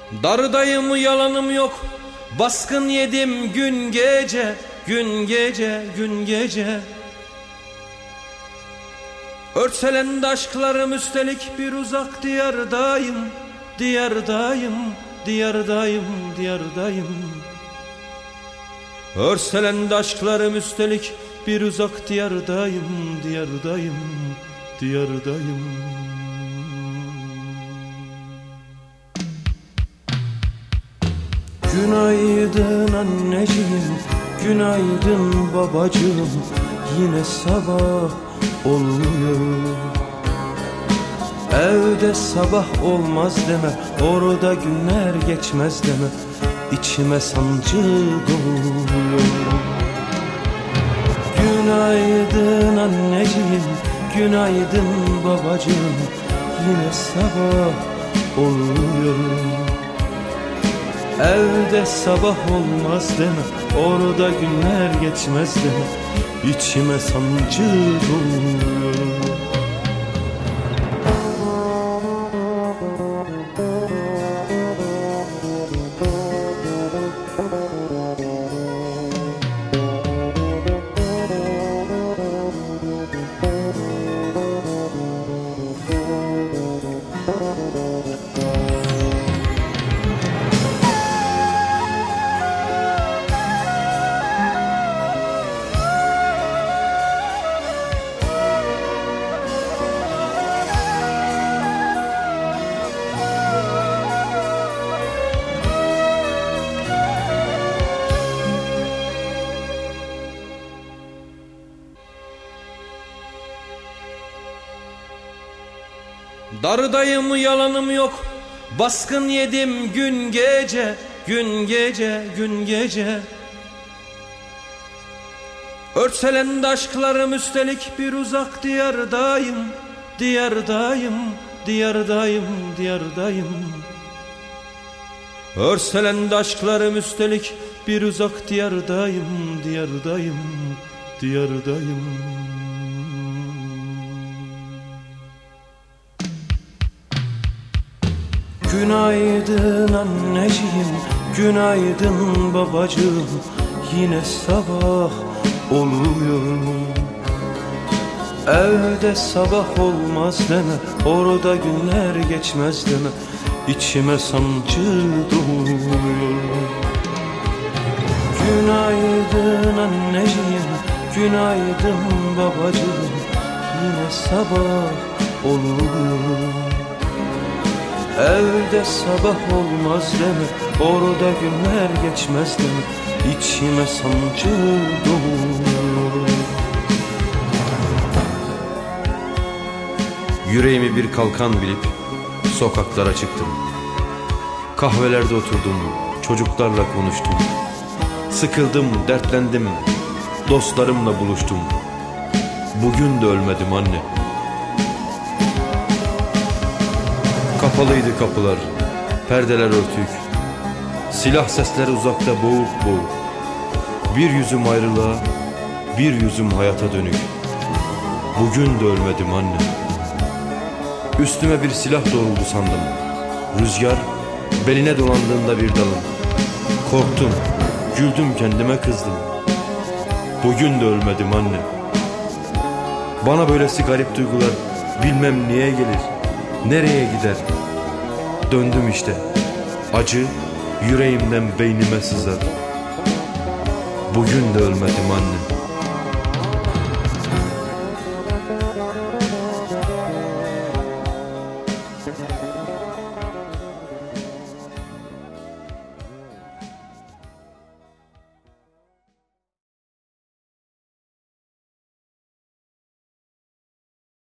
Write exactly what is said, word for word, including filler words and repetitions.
Darıdayım, yalanım yok, baskın yedim gün gece, gün gece, gün gece. Örtselendi aşklarım, üstelik bir uzak diyardayım, diyardayım, diyardayım, diyardayım. Örselendi aşklarım, üstelik bir uzak diyardayım, diyardayım, diyardayım. Günaydın anneciğim, günaydın babacığım. Yine sabah oluyor. Evde sabah olmaz deme, orada günler geçmez deme. İçime sancı doluyor. Günaydın anneciğim, günaydın babacığım. Yine sabah oluyor. Evde sabah olmaz deme, orada günler geçmez deme. İçime sancı doluyor. Darıdayım, yalanım yok, baskın yedim gün gece, gün gece, gün gece. Örtselendi aşklarım, üstelik bir uzak diyardayım, diyardayım, diyardayım, diyardayım. Örselendi aşklarım, üstelik bir uzak diyardayım, diyardayım, diyardayım. Günaydın anneciğim, günaydın babacığım. Yine sabah oluyor. Evde sabah olmaz deme, orada günler geçmez deme. İçime sancı doluyor. Günaydın anneciğim, günaydın babacığım. Yine sabah oluyor. Evde sabah olmaz deme, orada günler geçmez deme. İçime sancı doluyor. Yüreğimi bir kalkan bilip sokaklara çıktım. Kahvelerde oturdum, çocuklarla konuştum. Sıkıldım, dertlendim, dostlarımla buluştum. Bugün de ölmedim anne. Kapalıydı kapılar, perdeler örtük. Silah sesleri uzakta boğuk boğuk. Bir yüzüm ayrılığa, bir yüzüm hayata dönük. Bugün de ölmedim anne. Üstüme bir silah doğruldu sandım. Rüzgar beline dolandığında bir dalım. Korktum, güldüm, kendime kızdım. Bugün de ölmedim anne. Bana böylesi garip duygular bilmem niye gelir, nereye gider. Döndüm işte, acı yüreğimden beynime sızar. Bugün de ölmedim anne.